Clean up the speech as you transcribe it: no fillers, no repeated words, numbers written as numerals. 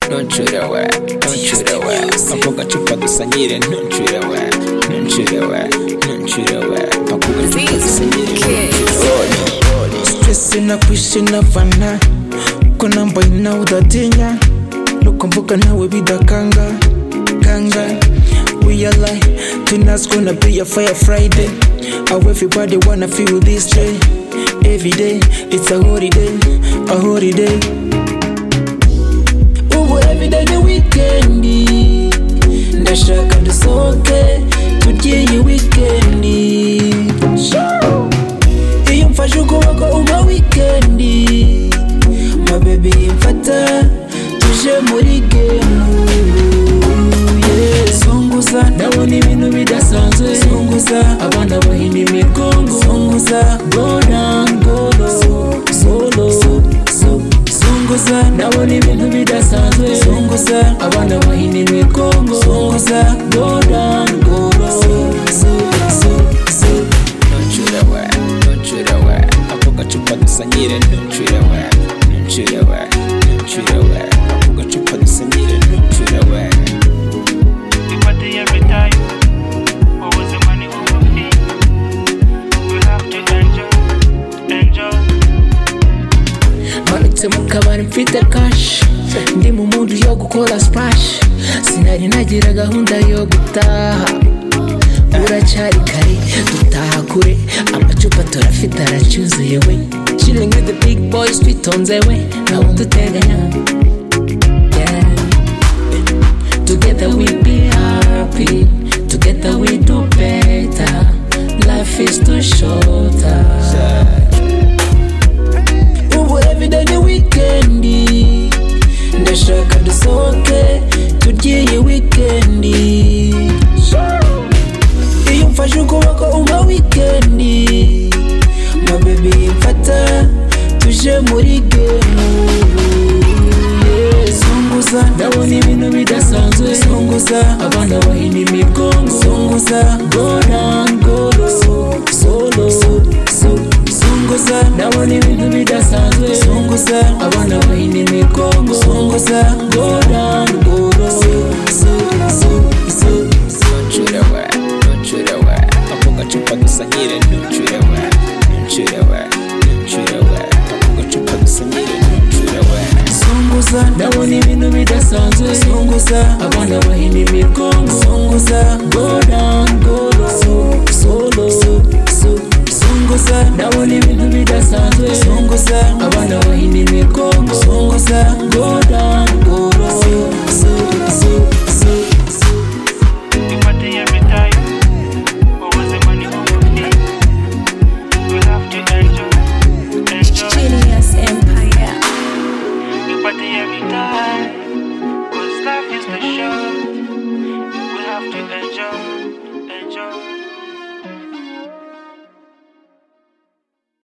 ntuncirewe ako gacupa dusangire ntuncirewe pakuba icupa dusangire stress nakwishe navana ko nambaye nawe udatinya nuko mvuga nawe bidakanga we are like tonight's gonna be a fire Friday. How everybody wanna feel this day. Every day it's a holiday. Every day the weekend. Ndashaka dusohoke turye iyi weekend. Iyo mfashe ukuboko uma weekend. My baby mfata tuje muri game. Songuza ndabona ibintu bidasanzwe. Songuza abana bahina imigongo. Songuza go down go low solo. Songuza ndabona ibintu bidasanzwe. Songuza abana bahina imigongo. Songuza go down go low ntuncirewe ako gacupa dusangire ntuncirewe ako gacupa dusangire ntuncirewe. Every time, what was the money we will pay? We have to enjoy. Manutse mu kabari mfite cash, ndi mu mood yo gukora splash, sinari nagira gahunda yo gutaha, uracyari kare dutaha kure, amacupa turafite aracyuzuye we, chilling with the big boys twitonze we, nawe duteganya. Together we be happy, together we do better. Life is too short. Every day the weekend. Ndashaka dusohoke turye iyi weekend. Iyo mfashe ukuboko uma weekend. My baby mfata tuje muri game. Songuza ndabona ibintu bidasanzwe. Songuza abana bahina imigongo. Songuza go down go low solo. Songuza ndabona ibintu bidasanzwe. Songuza abana bahina imigongo. Songuza go down go low ntuncirewe ako gacupa dusangire ntuncirewe ako gacupa dusangire ntuncirewe. Songuza ndabona ibintu bidasanzwe. Songuza abana